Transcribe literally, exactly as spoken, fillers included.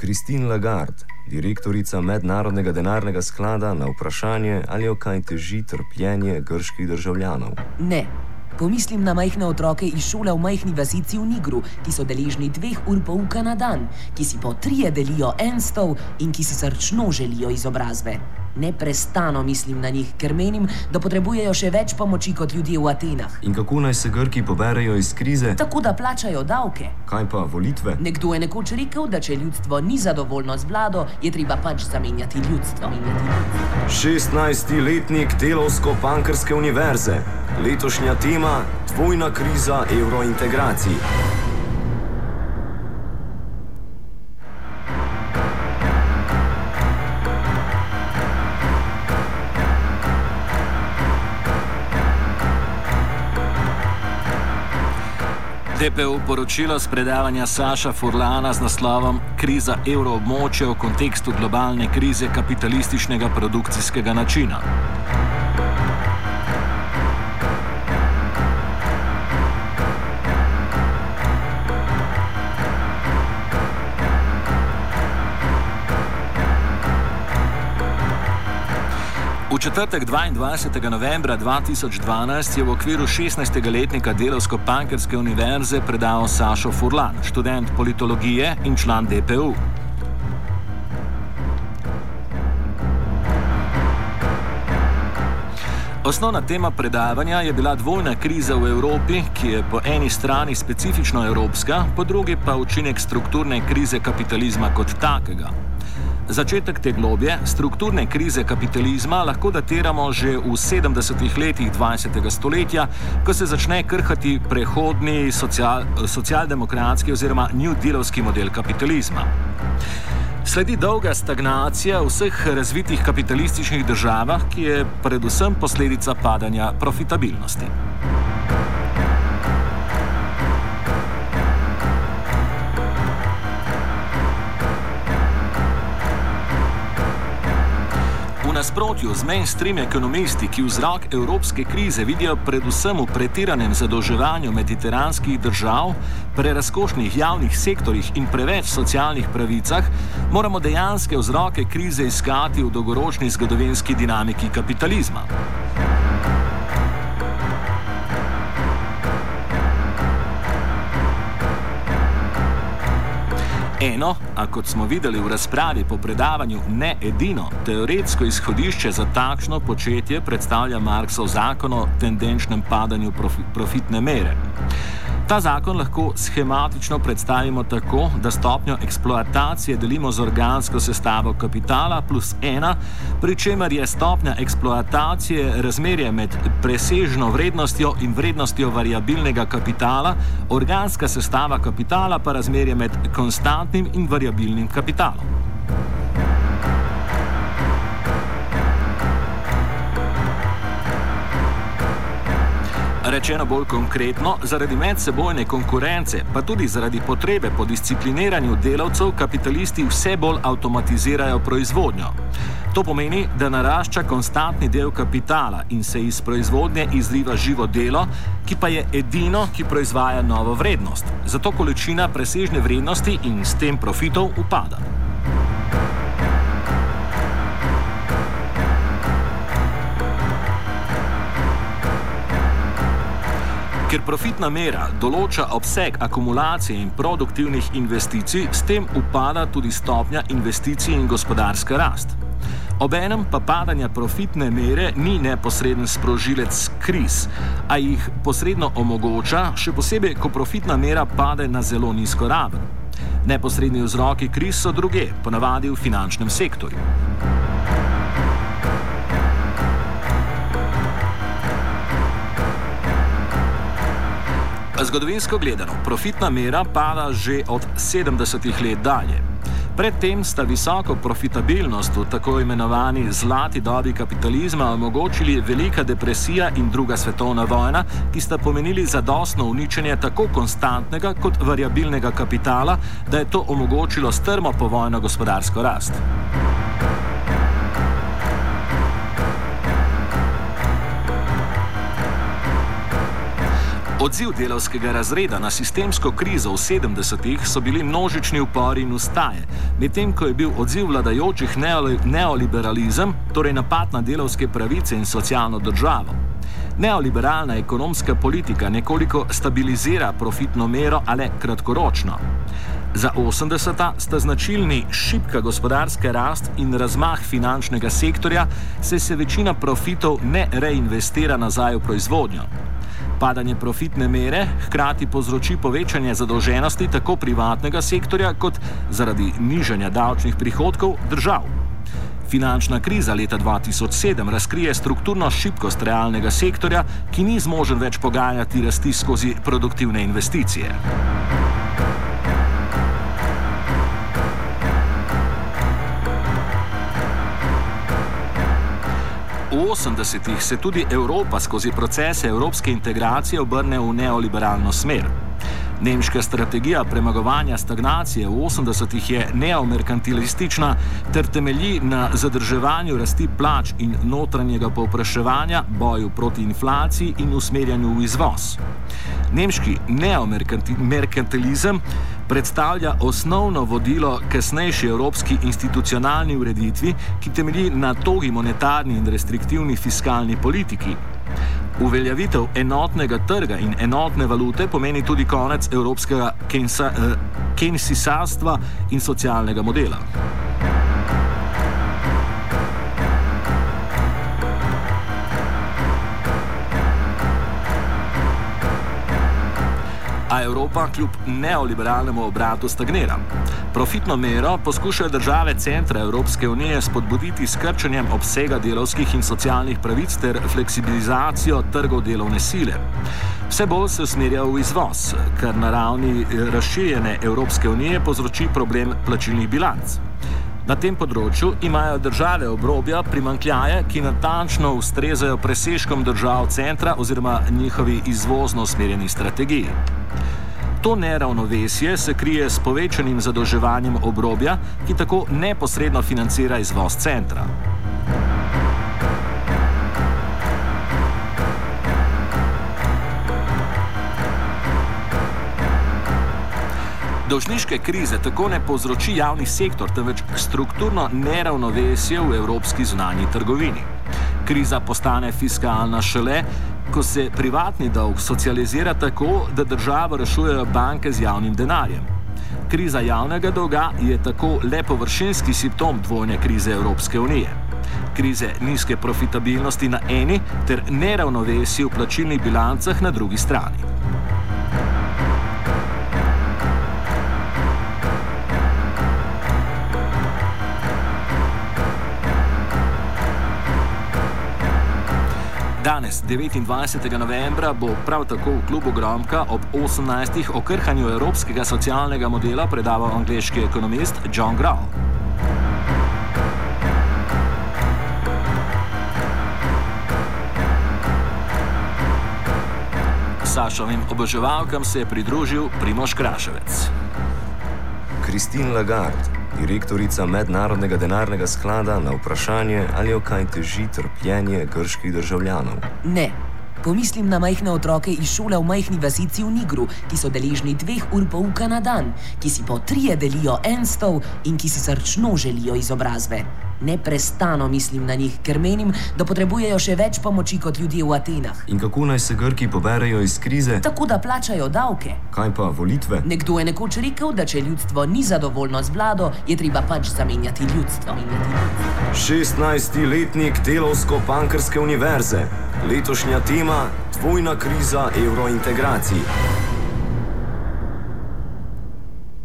Christine Lagarde, direktorica Mednarodnega denarnega sklada, na vprašanje, ali jo kaj teži trpljenje grških državljanov. Ne. Pomislim na majhne otroke iz šole v majhni vasici v Nigru, ki so deležni dveh ur pouka na dan, ki si po trije delijo en stol in ki si srčno želijo izobrazbe. Neprestano mislim na njih, ker menim, da potrebujejo še več pomoči kot ljudje v Atenah. In kako naj se Grki poberejo iz krize? Tako, da plačajo davke. Kaj pa volitve? Nekdo je nekoč rekel, da če ljudstvo ni zadovoljno z vlado, je treba pač zamenjati ljudstvo. šestnajsti letnik Delavsko-Pankrske univerze. Letošnja tema: dvojna kriza evrointegracij. D P U poročilo s predavanja Saša Furlana z naslovom Kriza evroobmočja v kontekstu globalne krize kapitalističnega produkcijskega načina. V četrtek dvaindvajsetega novembra dva tisoč dvanajst je v okviru šestnajstega letnika Delavsko-Pankrske univerze predaval Sašo Furlan, študent politologije in član D P U. Osnovna tema predavanja je bila dvojna kriza v Evropi, ki je po eni strani specifično evropska, po drugi pa učinek strukturne krize kapitalizma kot takega. Začetek te globje, strukturne krize kapitalizma, lahko datiramo že v sedemdesetih letih dvajsetega stoletja, ko se začne krhati prehodni social, socialdemokratski oziroma New Dealovski model kapitalizma. Sledi dolga stagnacija v vseh razvitih kapitalističnih državah, ki je predvsem posledica padanja profitabilnosti. V nasprotju z mainstream ekonomisti, ki vzrok evropske krize vidijo predvsem v pretiranem zadolževanju mediteranskih držav, prerazkošnih javnih sektorjih in preveč socialnih pravicah, moramo dejanske vzroke krize iskati v dolgoročni zgodovinski dinamiki kapitalizma. Eno, a kot smo videli v razpravi po predavanju, ne edino, teoretsko izhodišče za takšno početje predstavlja Marxov zakon o tendenčnem padanju profi, profitne mere. Ta zakon lahko shematično predstavimo tako, da stopnjo eksploatacije delimo z organsko sestavo kapitala plus ena, pri čemer je stopnja eksploatacije razmerje med presežno vrednostjo in vrednostjo variabilnega kapitala, organska sestava kapitala pa razmerje med konstantnim in variabilnim kapitalom. Rečeno bolj konkretno, zaradi medsebojne konkurence, pa tudi zaradi potrebe po discipliniranju delavcev, kapitalisti vse bolj avtomatizirajo proizvodnjo. To pomeni, da narašča konstantni del kapitala in se iz proizvodnje izliva živo delo, ki pa je edino, ki proizvaja novo vrednost. Zato količina presežne vrednosti in s tem profitov upada. Ker profitna mera določa obseg akumulacije in produktivnih investicij, s tem upada tudi stopnja investicij in gospodarska rast. Obenem pa padanja profitne mere ni neposreden sprožilec kriz, a jih posredno omogoča, še posebej, ko profitna mera pade na zelo nizko raven. Neposredni vzroki kriz so druge, ponavadi v finančnem sektorju. Zgodovinsko gledano, profitna mera pada že od sedemdesetih let dalje. Predtem sta visoko profitabilnost v tako imenovani zlati dobi kapitalizma omogočili Velika depresija in druga svetovna vojna, ki sta pomenili zadostno uničenje tako konstantnega kot variabilnega kapitala, da je to omogočilo strmo povojno gospodarsko rast. Odziv delavskega razreda na sistemsko krizo v sedemdesetih so bili množični upori in ustaje, medtem ko je bil odziv vladajočih neoli neoliberalizem, torej napad na delavske pravice in socialno državo. Neoliberalna ekonomska politika nekoliko stabilizira profitno mero, ale kratkoročno. Za osemdeseta sta značilni šibka gospodarska rast in razmah finančnega sektorja, saj se večina profitov ne reinvestira nazaj v proizvodnjo. Padanje profitne mere hkrati povzroči povečanje zadolženosti tako privatnega sektorja kot zaradi nižanja davčnih prihodkov držav. Finančna kriza leta dva tisoč sedem razkrije strukturno šibkost realnega sektorja, ki ni zmožen več pogajati rasti skozi produktivne investicije. V osemdesetih se tudi Evropa skozi procese evropske integracije obrne v neoliberalno smer. Nemška strategija premagovanja stagnacije v osemdesetih je neomerkantilistična ter temelji na zadrževanju rasti plač in notranjega povpraševanja, boju proti inflaciji in usmerjanju v izvoz. Nemški neomerkantilizem predstavlja osnovno vodilo kasnejši evropski institucionalni ureditvi, ki temelji na togi monetarni in restriktivni fiskalni politiki. Uveljavitev enotnega trga in enotne valute pomeni tudi konec evropskega keynesisarstva in socialnega modela. A Evropa kljub neoliberalnemu obratu stagnira. Profitno mero poskušajo države centra Evropske unije spodbuditi s krčenjem obsega delavskih in socialnih pravic ter fleksibilizacijo trgov delovne sile. Vse bolj se usmerja v izvoz, kar na ravni razširjene Evropske unije povzroči problem plačilnih bilanc. Na tem področju imajo države obrobja primanjkljaje, ki natančno ustrezajo presežkom držav centra oziroma njihovi izvozno usmerjeni strategiji. To neravnovesje se krije s povečanim zadolževanjem obrobja, ki tako neposredno financira izvoz centra. Dolžniške krize tako ne povzroči javni sektor, temveč strukturno neravnovesje v evropski zunanji trgovini. Kriza postane fiskalna šele, ko se privatni dolg socializira tako, da državo rešujejo banke z javnim denarjem. Kriza javnega dolga je tako le površinski simptom dvojne krize Evropske unije. Krize nizke profitabilnosti na eni ter neravnovesje v plačilnih bilancah na drugi strani. Danes, devetindvajsetega novembra, bo prav tako v klubu Gromka ob osemnajstih o krhanju evropskega socialnega modela predaval angleški ekonomist John Grahl. Sašovim oboževalkam se je pridružil Primož Kraševec. Christine Lagarde, direktorica Mednarodnega denarnega sklada, na vprašanje, ali jo kaj teži trpljenje grških državljanov. Ne. Pomislim na majhne otroke iz šole v majhni vasici v Nigru, ki so deležni dveh ur pouka na dan, ki si po trije delijo en stol in ki si srčno želijo izobrazbe. Neprestano mislim na njih, ker menim, da potrebujejo še več pomoči kot ljudje v Atenah. In kako naj se Grki poberejo iz krize? Tako, da plačajo davke. Kaj pa volitve? Nekdo je nekoč rekel, da če ljudstvo ni zadovoljno z vlado, je treba pač zamenjati ljudstvo. šestnajsti letnik Delavsko-Pankrske univerze. Letošnja tema: dvojna kriza evrointegracij.